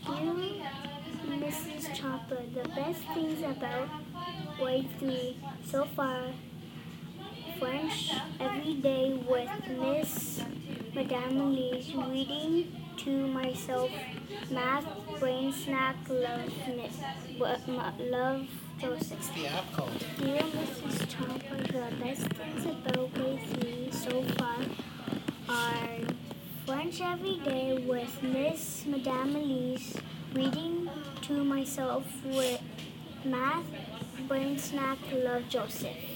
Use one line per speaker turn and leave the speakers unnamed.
Dear Mrs. Chopper, the best things about grade 3 so far: French every day with Miss Madame Elise, reading to myself, math, brain snack, love Joseph.
The app called.
Dear Mrs. Chopper, the best things about grade 3 so far are French every day with Miss Madame Elise, reading to myself with math, brain snack, love Joseph.